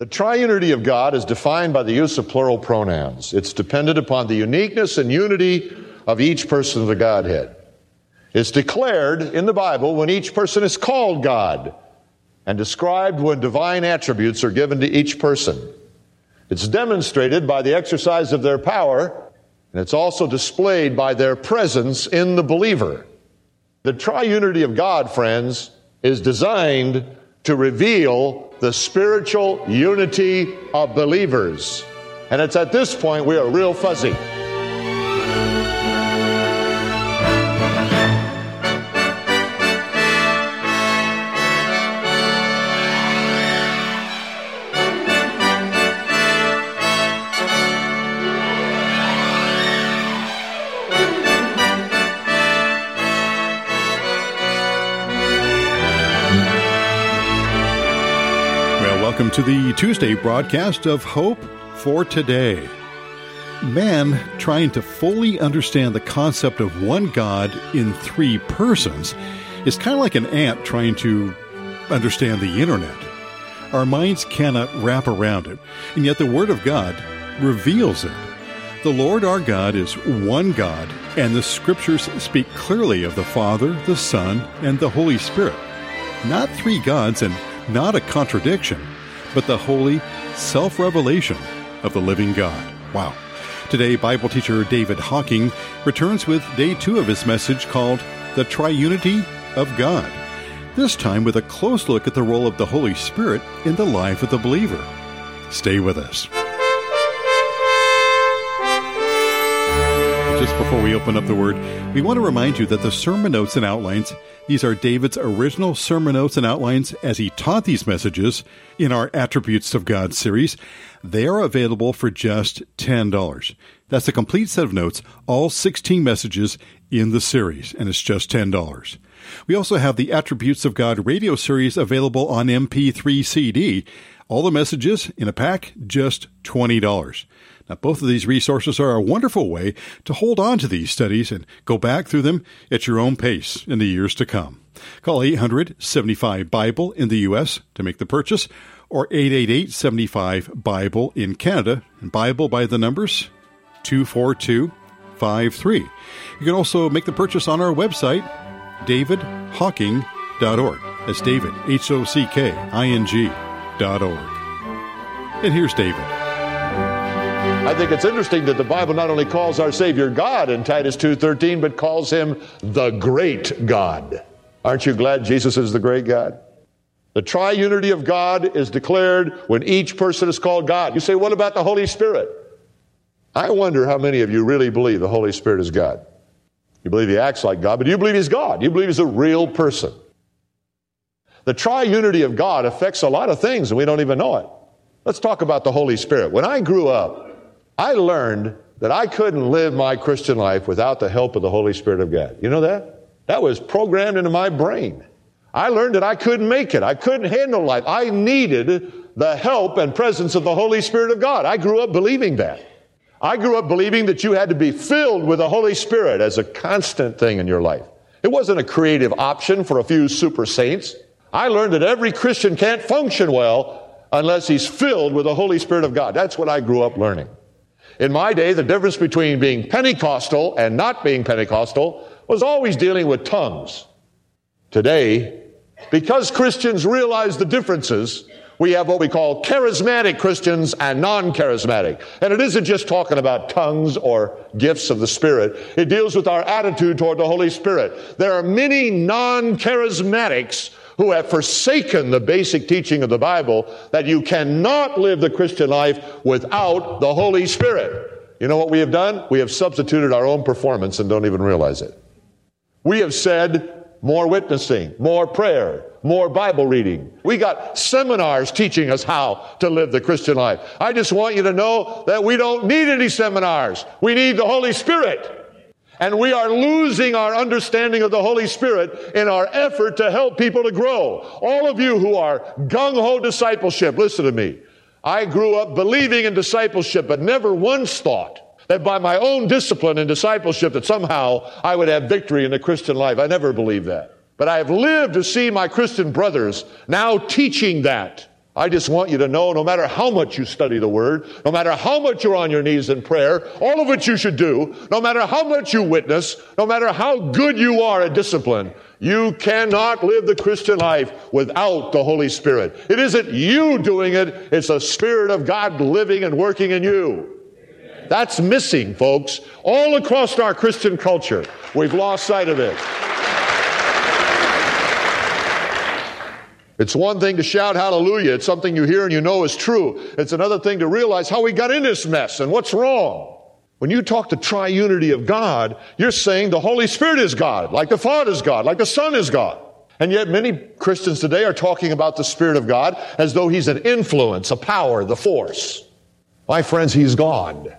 The triunity of God is defined by the use of plural pronouns. It's dependent upon the uniqueness and unity of each person of the Godhead. It's declared in the Bible when each person is called God, and described when divine attributes are given to each person. It's demonstrated by the exercise of their power, and it's also displayed by their presence in the believer. The triunity of God, friends, is designed to reveal the spiritual unity of believers. And it's at this point we are real fuzzy. Welcome to the Tuesday broadcast of Hope for Today. Man trying to fully understand the concept of one God in three persons is kind of like an ant trying to understand the internet. Our minds cannot wrap around it, and yet the Word of God reveals it. The Lord our God is one God, and the Scriptures speak clearly of the Father, the Son, and the Holy Spirit. Not three gods and not a contradiction, but the holy self-revelation of the living God. Wow. Today, Bible teacher David Hocking returns with day 2 of his message called The Triunity of God, this time with a close look at the role of the Holy Spirit in the life of the believer. Stay with us. Just before we open up the Word, we want to remind you that the sermon notes and outlines, these are David's original sermon notes and outlines as he taught these messages in our Attributes of God series. They are available for just $10. That's a complete set of notes, all 16 messages in the series, and it's just $10. We also have the Attributes of God radio series available on MP3 CD. All the messages in a pack, just $20. Now, both of these resources are a wonderful way to hold on to these studies and go back through them at your own pace in the years to come. Call 800-75-BIBLE in the U.S. to make the purchase, or 888-75-BIBLE in Canada, and Bible by the numbers 24253. You can also make the purchase on our website, davidhocking.org. That's David, HOCKING.org. And here's David. I think it's interesting that the Bible not only calls our Savior God in Titus 2:13, but calls him the great God. Aren't you glad Jesus is the great God? The triunity of God is declared when each person is called God. You say, what about the Holy Spirit? I wonder how many of you really believe the Holy Spirit is God. You believe he acts like God, but do you believe he's God? You believe he's a real person. The triunity of God affects a lot of things, and we don't even know it. Let's talk about the Holy Spirit. When I grew up, I learned that I couldn't live my Christian life without the help of the Holy Spirit of God. You know that? That was programmed into my brain. I learned that I couldn't make it. I couldn't handle life. I needed the help and presence of the Holy Spirit of God. I grew up believing that. I grew up believing that you had to be filled with the Holy Spirit as a constant thing in your life. It wasn't a creative option for a few super saints. I learned that every Christian can't function well unless he's filled with the Holy Spirit of God. That's what I grew up learning. In my day, the difference between being Pentecostal and not being Pentecostal was always dealing with tongues. Today, because Christians realize the differences, we have what we call charismatic Christians and non-charismatic. And it isn't just talking about tongues or gifts of the Spirit. It deals with our attitude toward the Holy Spirit. There are many non-charismatics who have forsaken the basic teaching of the Bible that you cannot live the Christian life without the Holy Spirit. You know what we have done? We have substituted our own performance and don't even realize it. We have said more witnessing, more prayer, more Bible reading. We got seminars teaching us how to live the Christian life. I just want you to know that we don't need any seminars. We need the Holy Spirit. And we are losing our understanding of the Holy Spirit in our effort to help people to grow. All of you who are gung-ho discipleship, listen to me. I grew up believing in discipleship, but never once thought that by my own discipline in discipleship that somehow I would have victory in the Christian life. I never believed that. But I have lived to see my Christian brothers now teaching that. I just want you to know, no matter how much you study the Word, no matter how much you're on your knees in prayer, all of which you should do, no matter how much you witness, no matter how good you are at discipline, you cannot live the Christian life without the Holy Spirit. It isn't you doing it, it's the Spirit of God living and working in you. That's missing, folks. All across our Christian culture, we've lost sight of it. It's one thing to shout hallelujah. It's something you hear and you know is true. It's another thing to realize how we got in this mess and what's wrong. When you talk the triunity of God, you're saying the Holy Spirit is God, like the Father is God, like the Son is God. And yet many Christians today are talking about the Spirit of God as though He's an influence, a power, the force. My friends, He's God.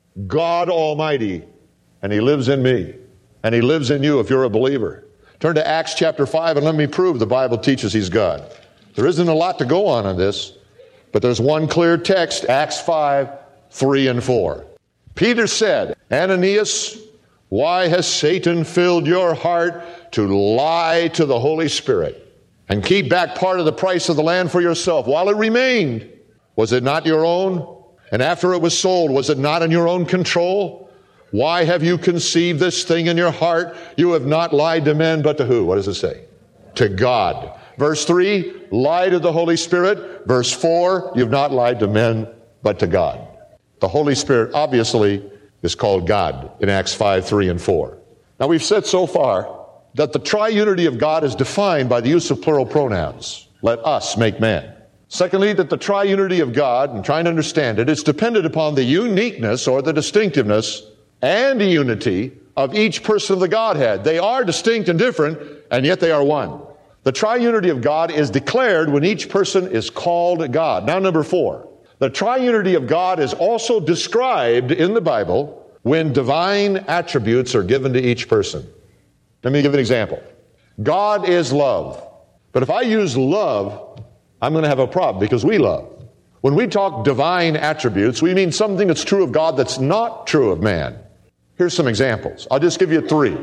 God Almighty. And He lives in me. And He lives in you if you're a believer. Turn to Acts chapter 5 and let me prove the Bible teaches He's God. There isn't a lot to go on this, but there's one clear text, Acts 5, 3 and 4. Peter said, Ananias, why has Satan filled your heart to lie to the Holy Spirit and keep back part of the price of the land for yourself while it remained? Was it not your own? And after it was sold, was it not in your own control? Why have you conceived this thing in your heart? You have not lied to men, but to who? What does it say? To God. Verse 3, lie to the Holy Spirit. Verse 4, you've not lied to men, but to God. The Holy Spirit obviously is called God in Acts 5, 3 and 4. Now we've said so far that the triunity of God is defined by the use of plural pronouns. Let us make man. Secondly, that the triunity of God, and trying to understand it, is dependent upon the uniqueness or the distinctiveness and the unity of each person of the Godhead. They are distinct and different, and yet they are one. The triunity of God is declared when each person is called God. Now, number 4, the triunity of God is also described in the Bible when divine attributes are given to each person. Let me give an example. God is love. But if I use love, I'm going to have a problem because we love. When we talk divine attributes, we mean something that's true of God that's not true of man. Here's some examples. I'll just give you 3.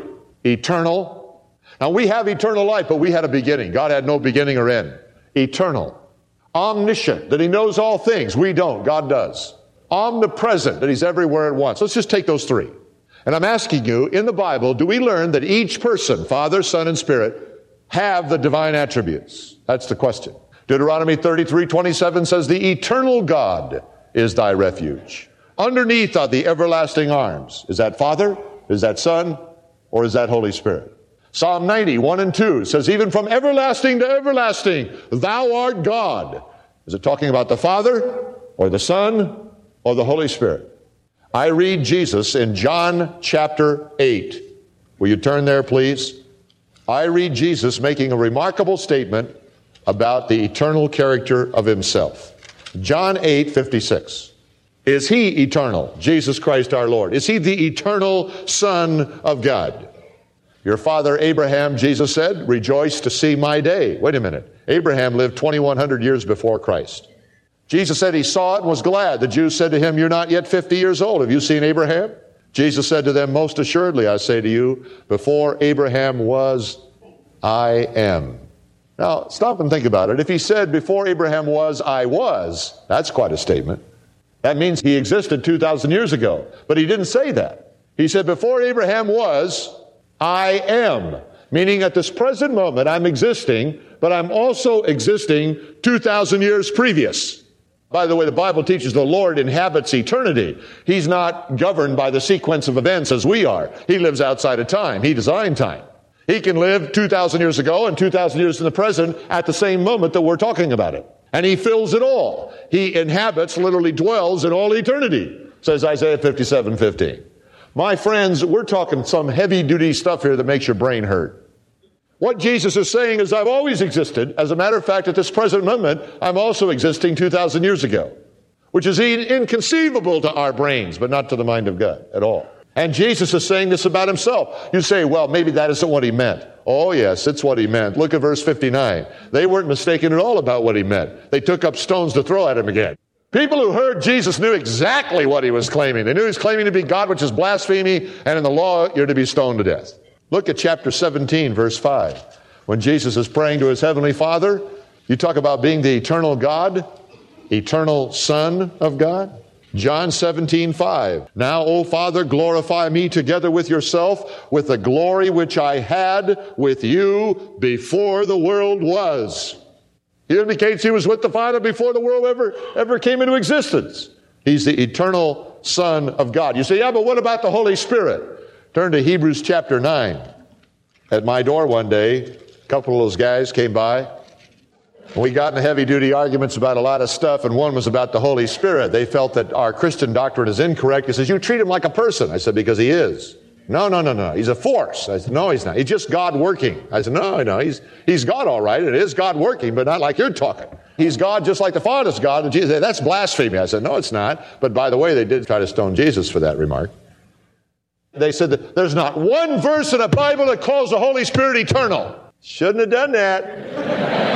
Eternal. Now we have eternal life, but we had a beginning. God had no beginning or end. Eternal. Omniscient, that He knows all things. We don't. God does. Omnipresent, that He's everywhere at once. Let's just take those 3. And I'm asking you, in the Bible, do we learn that each person, Father, Son, and Spirit, have the divine attributes? That's the question. Deuteronomy 33:27 says, the eternal God is thy refuge. Underneath are the everlasting arms. Is that Father? Is that Son? Or is that Holy Spirit? Psalm 90, 1 and 2 says, even from everlasting to everlasting, thou art God. Is it talking about the Father or the Son or the Holy Spirit? I read Jesus in John chapter 8. Will you turn there, please? I read Jesus making a remarkable statement about the eternal character of Himself. John 8:56. Is He eternal? Jesus Christ our Lord. Is He the eternal Son of God? Your father Abraham, Jesus said, rejoiced to see my day. Wait a minute. Abraham lived 2,100 years before Christ. Jesus said He saw it and was glad. The Jews said to Him, you're not yet 50 years old. Have you seen Abraham? Jesus said to them, most assuredly, I say to you, before Abraham was, I am. Now, stop and think about it. If He said, before Abraham was, I was, that's quite a statement. That means He existed 2,000 years ago. But He didn't say that. He said, before Abraham was, I am. Meaning at this present moment, I'm existing, but I'm also existing 2,000 years previous. By the way, the Bible teaches the Lord inhabits eternity. He's not governed by the sequence of events as we are. He lives outside of time. He designed time. He can live 2,000 years ago and 2,000 years in the present at the same moment that we're talking about it. And He fills it all. He inhabits, literally dwells in all eternity, says Isaiah 57:15. My friends, we're talking some heavy-duty stuff here that makes your brain hurt. What Jesus is saying is, I've always existed. As a matter of fact, at this present moment, I'm also existing 2,000 years ago, which is inconceivable to our brains, but not to the mind of God at all. And Jesus is saying this about Himself. You say, well, maybe that isn't what He meant. Oh, yes, it's what He meant. Look at verse 59. They weren't mistaken at all about what He meant. They took up stones to throw at Him again. People who heard Jesus knew exactly what He was claiming. They knew He was claiming to be God, which is blasphemy, and in the law, you're to be stoned to death. Look at chapter 17, verse 5. When Jesus is praying to His heavenly Father, You talk about being the eternal God, eternal Son of God. John 17:5. Now, O Father, glorify me together with yourself with the glory which I had with you before the world was. He indicates he was with the Father before the world ever came into existence. He's the eternal Son of God. You say, yeah, but what about the Holy Spirit? Turn to Hebrews chapter 9. At my door one day, a couple of those guys came by. We got in heavy-duty arguments about a lot of stuff, and one was about the Holy Spirit. They felt that our Christian doctrine is incorrect. He says, you treat him like a person. I said, because he is. No. He's a force. I said, no, he's not. He's just God working. I said, no. He's God all right. It is God working, but not like you're talking. He's God just like the Father's God. And Jesus said, that's blasphemy. I said, no, it's not. But by the way, they did try to stone Jesus for that remark. They said that there's not one verse in the Bible that calls the Holy Spirit eternal. Shouldn't have done that.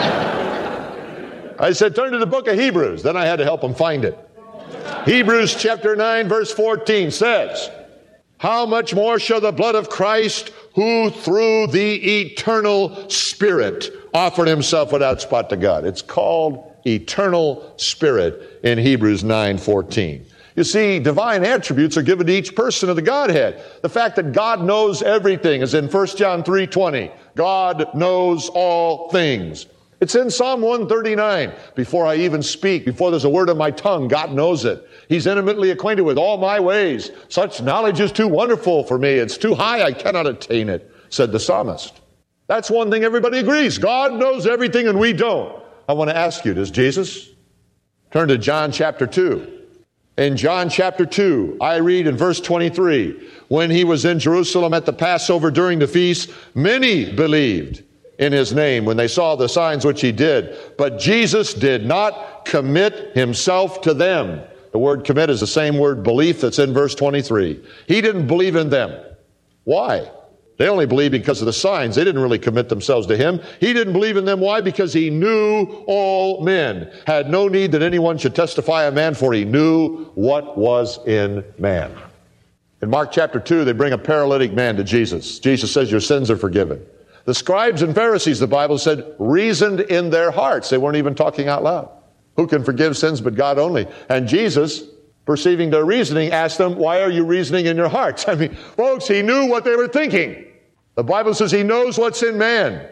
I said, turn to the book of Hebrews. Then I had to help them find it. Hebrews chapter 9, verse 14 says, how much more shall the blood of Christ, who through the eternal Spirit offered himself without spot to God. It's called eternal Spirit in Hebrews 9:14. You see, divine attributes are given to each person of the Godhead. The fact that God knows everything is in 1 John 3:20. God knows all things. It's in Psalm 139. Before I even speak, before there's a word on my tongue, God knows it. He's intimately acquainted with all my ways. Such knowledge is too wonderful for me. It's too high, I cannot attain it, said the psalmist. That's one thing everybody agrees. God knows everything and we don't. I want to ask you, does Jesus? Turn to John chapter 2. In John chapter 2, I read in verse 23, when he was in Jerusalem at the Passover during the feast, many believed in his name when they saw the signs which he did. But Jesus did not commit himself to them. The word commit is the same word belief that's in verse 23. He didn't believe in them. Why? They only believed because of the signs. They didn't really commit themselves to him. He didn't believe in them. Why? Because he knew all men. Had no need that anyone should testify a man, for he knew what was in man. In Mark chapter 2, they bring a paralytic man to Jesus. Jesus says, your sins are forgiven. The scribes and Pharisees, the Bible said, reasoned in their hearts. They weren't even talking out loud. Who can forgive sins but God only? And Jesus, perceiving their reasoning, asked them, why are you reasoning in your hearts? I mean, folks, he knew what they were thinking. The Bible says he knows what's in man.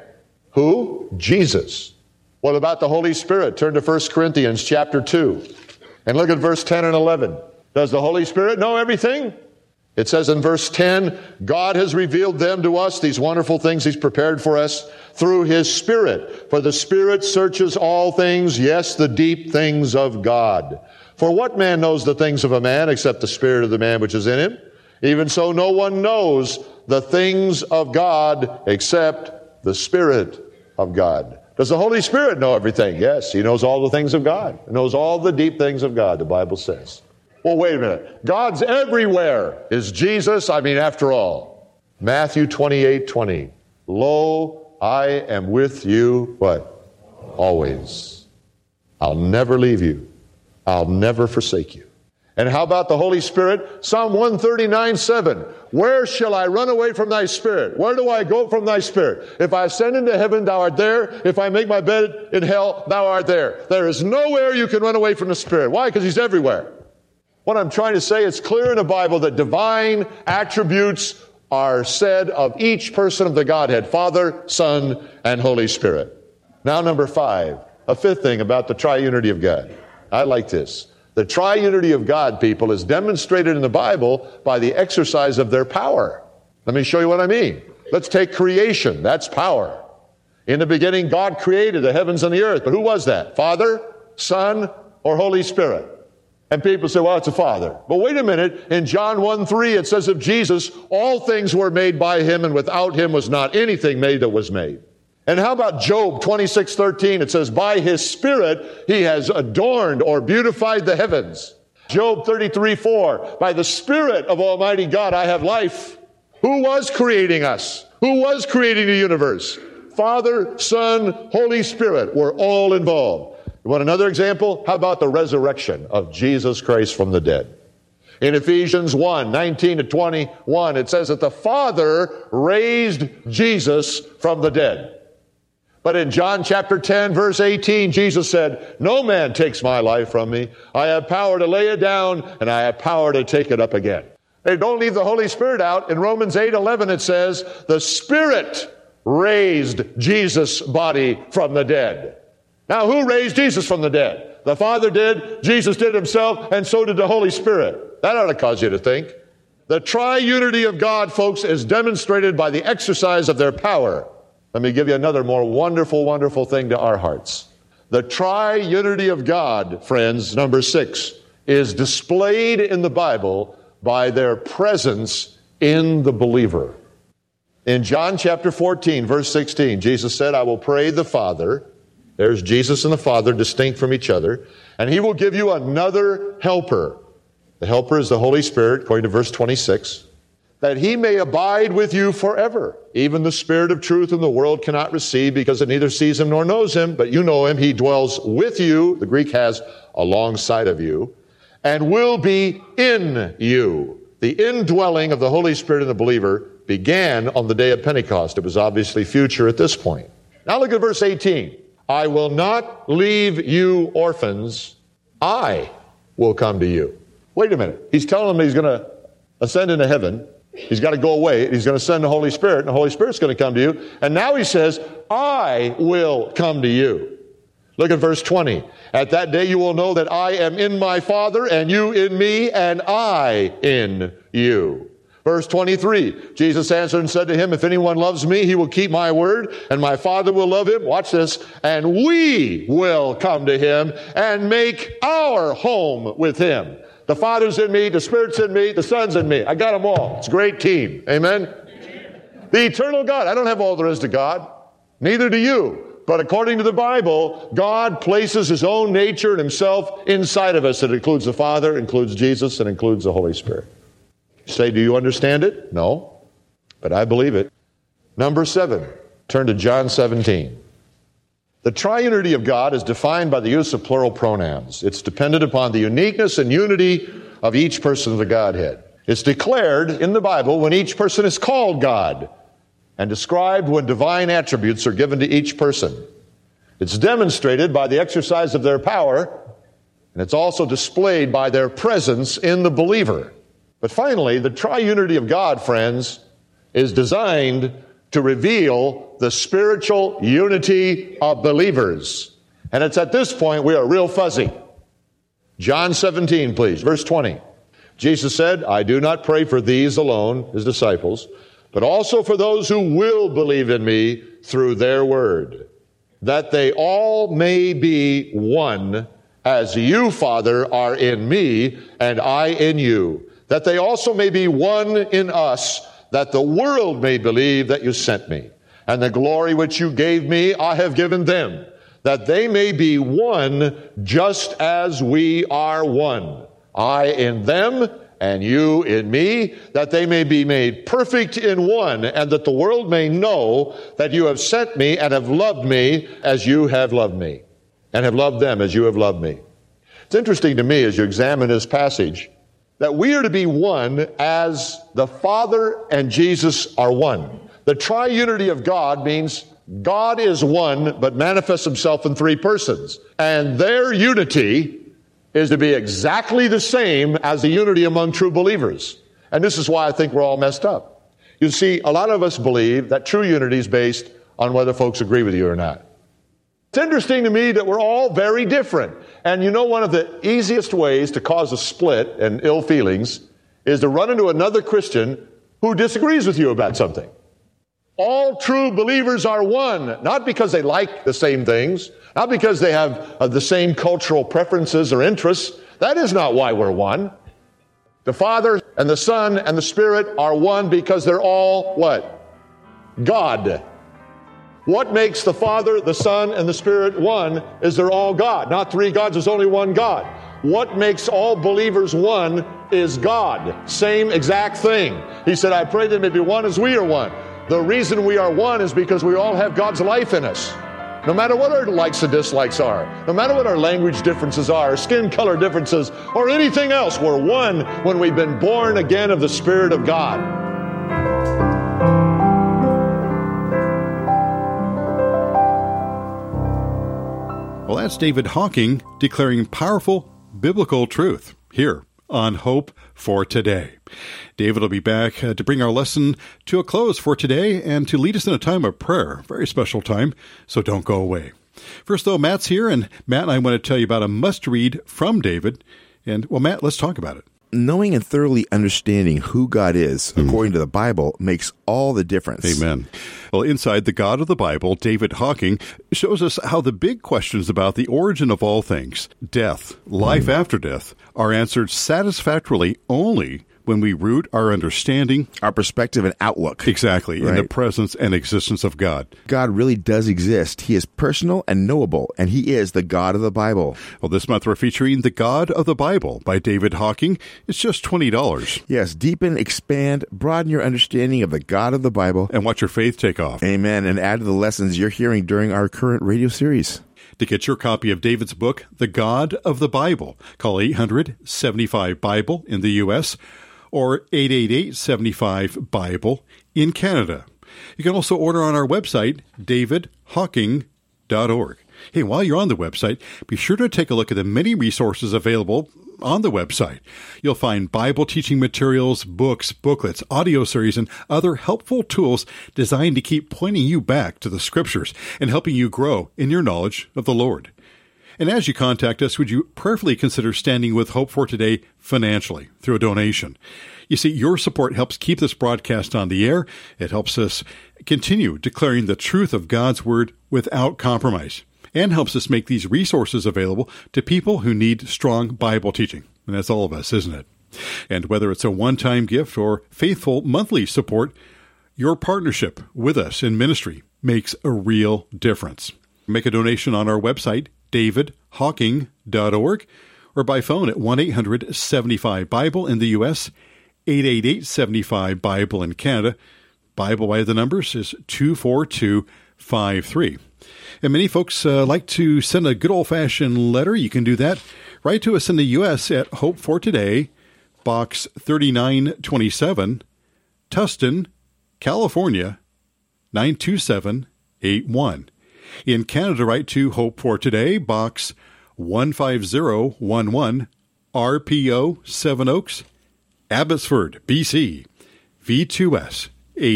Who? Jesus. What about the Holy Spirit? Turn to 1 Corinthians chapter 2 and look at verse 10 and 11. Does the Holy Spirit know everything? It says in verse 10, God has revealed them to us, these wonderful things he's prepared for us, through his Spirit. For the Spirit searches all things, yes, the deep things of God. For what man knows the things of a man except the spirit of the man which is in him? Even so, no one knows the things of God except the Spirit of God. Does the Holy Spirit know everything? Yes, he knows all the things of God. He knows all the deep things of God, the Bible says. Well, wait a minute. God's everywhere. Is Jesus? I mean, after all. Matthew 28:20. Lo, I am with you, what? Always. I'll never leave you. I'll never forsake you. And how about the Holy Spirit? Psalm 139:7. Where shall I run away from thy Spirit? Where do I go from thy Spirit? If I ascend into heaven, thou art there. If I make my bed in hell, thou art there. There is nowhere you can run away from the Spirit. Why? Because he's everywhere. What I'm trying to say, it's clear in the Bible that divine attributes are said of each person of the Godhead, Father, Son, and Holy Spirit. Now, number 5, a fifth thing about the triunity of God. I like this. The triunity of God, people, is demonstrated in the Bible by the exercise of their power. Let me show you what I mean. Let's take creation. That's power. In the beginning, God created the heavens and the earth. But who was that? Father, Son, or Holy Spirit? And people say, well, it's a Father. But wait a minute. In John 1:3, it says of Jesus, all things were made by him, and without him was not anything made that was made. And how about Job 26:13? It says, by his Spirit he has adorned or beautified the heavens. Job 33:4, by the Spirit of Almighty God I have life. Who was creating us? Who was creating the universe? Father, Son, Holy Spirit were all involved. You want another example? How about the resurrection of Jesus Christ from the dead? In Ephesians 1:19-21, it says that the Father raised Jesus from the dead. But in John chapter 10, verse 18, Jesus said, "No man takes my life from me. I have power to lay it down, and I have power to take it up again." They don't leave the Holy Spirit out. In Romans 8:11 it says, "The Spirit raised Jesus' body from the dead." Now, who raised Jesus from the dead? The Father did, Jesus did himself, and so did the Holy Spirit. That ought to cause you to think. The triunity of God, folks, is demonstrated by the exercise of their power. Let me give you another more wonderful, wonderful thing to our hearts. The triunity of God, friends, number 6, is displayed in the Bible by their presence in the believer. In John chapter 14, verse 16, Jesus said, "I will pray the Father." There's Jesus and the Father distinct from each other. "And he will give you another helper." The helper is the Holy Spirit, according to verse 26. "That he may abide with you forever. Even the Spirit of truth whom the world cannot receive, because it neither sees him nor knows him. But you know him. He dwells with you," the Greek has alongside of you, "and will be in you." The indwelling of the Holy Spirit in the believer began on the day of Pentecost. It was obviously future at this point. Now look at verse 18. "I will not leave you orphans. I will come to you." Wait a minute. He's telling them he's going to ascend into heaven. He's got to go away. He's going to send the Holy Spirit, and the Holy Spirit's going to come to you. And now he says, "I will come to you." Look at verse 20. "At that day you will know that I am in my Father, and you in me, and I in you." Verse 23, Jesus answered and said to him, "If anyone loves me, he will keep my word, and my Father will love him." Watch this. "And we will come to him and make our home with him." The Father's in me, the Spirit's in me, the Son's in me. I got them all. It's a great team. Amen? The eternal God. I don't have all there is to God. Neither do you. But according to the Bible, God places his own nature and himself inside of us. It includes the Father, includes Jesus, and includes the Holy Spirit. You say, do you understand it? No. But I believe it. Number 7. Turn to John 17. The triunity of God is defined by the use of plural pronouns. It's dependent upon the uniqueness and unity of each person of the Godhead. It's declared in the Bible when each person is called God, and described when divine attributes are given to each person. It's demonstrated by the exercise of their power, and it's also displayed by their presence in the believer. But finally, the triunity of God, friends, is designed to reveal the spiritual unity of believers. And it's at this point we are real fuzzy. John 17, please, verse 20. Jesus said, "I do not pray for these alone," his disciples, "but also for those who will believe in me through their word, that they all may be one, as you, Father, are in me, and I in you, that they also may be one in us, that the world may believe that you sent me. And the glory which you gave me, I have given them, that they may be one just as we are one. I in them, and you in me, that they may be made perfect in one, and that the world may know that you have sent me and have loved me as you have loved me, and have loved them as you have loved me." It's interesting to me as you examine this passage that we are to be one as the Father and Jesus are one. The triunity of God means God is one, but manifests himself in 3 persons. And their unity is to be exactly the same as the unity among true believers. And this is why I think we're all messed up. You see, a lot of us believe that true unity is based on whether folks agree with you or not. It's interesting to me that we're all very different. And you know, one of the easiest ways to cause a split and ill feelings is to run into another Christian who disagrees with you about something. All true believers are one, not because they like the same things, not because they have the same cultural preferences or interests. That is not why we're one. The Father and the Son and the Spirit are one because they're all what? God. What makes the Father, the Son, and the Spirit one is they're all God. Not 3 gods, there's only one God. What makes all believers one is God. Same exact thing. He said, "I pray they may be one as we are one." The reason we are one is because we all have God's life in us. No matter what our likes and dislikes are, no matter what our language differences are, skin color differences, or anything else, we're one when we've been born again of the Spirit of God. Well, that's David Hocking declaring powerful biblical truth here on Hope for Today. David will be back to bring our lesson to a close for today and to lead us in a time of prayer. Very special time, so don't go away. First, though, Matt's here, and Matt and I want to tell you about a must-read from David. And, well, Matt, let's talk about it. Knowing and thoroughly understanding who God is, according to the Bible, makes all the difference. Amen. Well, inside the God of the Bible, David Hocking shows us how the big questions about the origin of all things, death, life after death, are answered satisfactorily only when we root our understanding, our perspective and outlook. Exactly, right? In the presence and existence of God. God really does exist. He is personal and knowable, and He is the God of the Bible. Well, this month we're featuring The God of the Bible by David Hocking. It's just $20. Yes, deepen, expand, broaden your understanding of the God of the Bible. And watch your faith take off. Amen, and add to the lessons you're hearing during our current radio series. To get your copy of David's book, The God of the Bible, call 800-75-BIBLE in the U.S., or 888-75-BIBLE in Canada. You can also order on our website, davidhocking.org. Hey, while you're on the website, be sure to take a look at the many resources available on the website. You'll find Bible teaching materials, books, booklets, audio series, and other helpful tools designed to keep pointing you back to the Scriptures and helping you grow in your knowledge of the Lord. And as you contact us, would you prayerfully consider standing with Hope for Today financially through a donation? You see, your support helps keep this broadcast on the air. It helps us continue declaring the truth of God's Word without compromise, and helps us make these resources available to people who need strong Bible teaching. And that's all of us, isn't it? And whether it's a one-time gift or faithful monthly support, your partnership with us in ministry makes a real difference. Make a donation on our website, davidhocking.org, or by phone at 1-800-75-BIBLE in the U.S., 888-75-BIBLE in Canada. Bible by the numbers is 24253. And many folks like to send a good old-fashioned letter. You can do that. Write to us in the U.S. at Hope for Today, Box 3927, Tustin, California, 92781. In Canada, write to Hope for Today, Box 15011, RPO 7 Oaks, Abbotsford, BC, V2S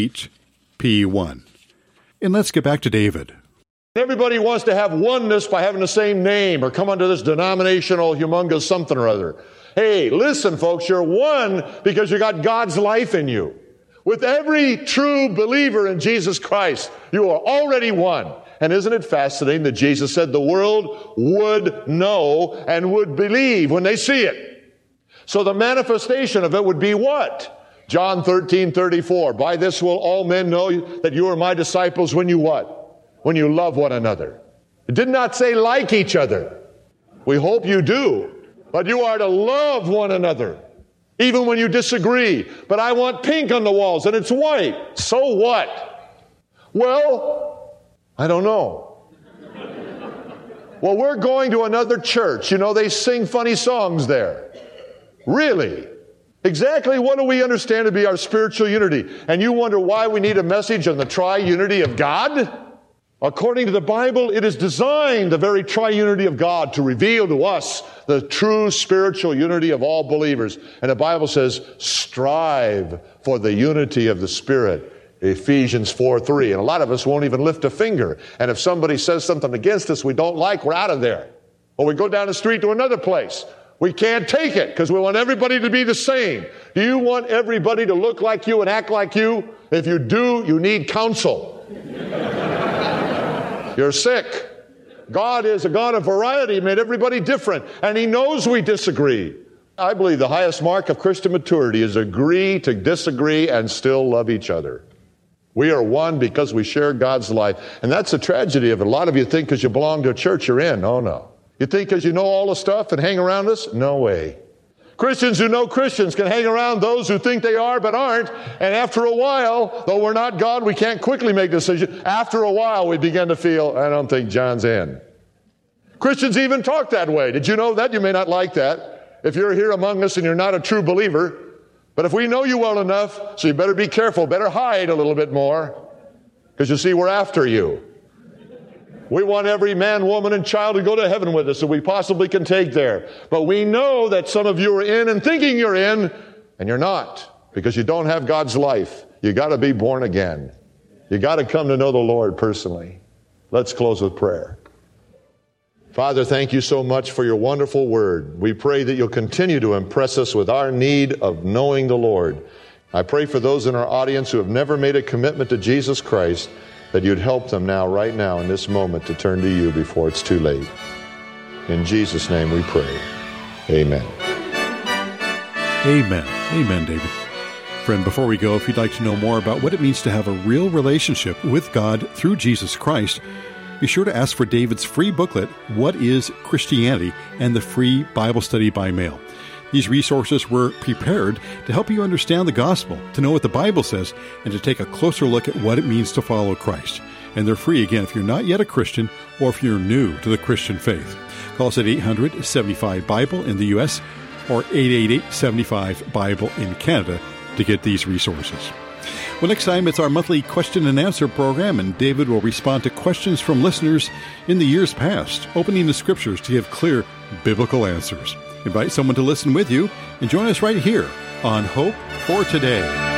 8P1. And let's get back to David. Everybody wants to have oneness by having the same name or come under this denominational humongous something or other. Hey, listen, folks, you're one because you got God's life in you. With every true believer in Jesus Christ, you are already one. And isn't it fascinating that Jesus said the world would know and would believe when they see it? So the manifestation of it would be what? John 13:34. By this will all men know that you are my disciples when you what? When you love one another. It did not say like each other. We hope you do. But you are to love one another, even when you disagree. But I want pink on the walls and it's white. So what? Well, I don't know. Well, we're going to another church. You know, they sing funny songs there. Really? Exactly what do we understand to be our spiritual unity? And you wonder why we need a message on the triunity of God? According to the Bible, it is designed, the very triunity of God, to reveal to us the true spiritual unity of all believers. And the Bible says, strive for the unity of the Spirit. Ephesians 4:3. And a lot of us won't even lift a finger. And if somebody says something against us we don't like, we're out of there. Or we go down the street to another place. We can't take it because we want everybody to be the same. Do you want everybody to look like you and act like you? If you do, you need counsel. You're sick. God is a God of variety. He made everybody different. And He knows we disagree. I believe the highest mark of Christian maturity is agree to disagree and still love each other. We are one because we share God's life. And that's the tragedy of it. A lot of you think because you belong to a church you're in. Oh, no. You think because you know all the stuff and hang around us? No way. Christians who know Christians can hang around those who think they are but aren't. And after a while, though we're not God, we can't quickly make decisions. After a while, we begin to feel, I don't think John's in. Christians even talk that way. Did you know that? You may not like that. If you're here among us and you're not a true believer, but if we know you well enough, so you better be careful, better hide a little bit more, because you see, we're after you. We want every man, woman, and child to go to heaven with us that we possibly can take there. But we know that some of you are in and thinking you're in, and you're not, because you don't have God's life. You got to be born again. You got to come to know the Lord personally. Let's close with prayer. Father, thank you so much for your wonderful word. We pray that you'll continue to impress us with our need of knowing the Lord. I pray for those in our audience who have never made a commitment to Jesus Christ, that you'd help them now, right now, in this moment, to turn to you before it's too late. In Jesus' name we pray. Amen. Amen. Amen, David. Friend, before we go, if you'd like to know more about what it means to have a real relationship with God through Jesus Christ, be sure to ask for David's free booklet, What is Christianity?, and the free Bible study by mail. These resources were prepared to help you understand the gospel, to know what the Bible says, and to take a closer look at what it means to follow Christ. And they're free, again, if you're not yet a Christian or if you're new to the Christian faith. Call us at 800-75-BIBLE in the U.S. or 888-75-BIBLE in Canada to get these resources. Well, next time it's our monthly question and answer program, and David will respond to questions from listeners in the years past, opening the scriptures to give clear biblical answers. Invite someone to listen with you and join us right here on Hope for Today.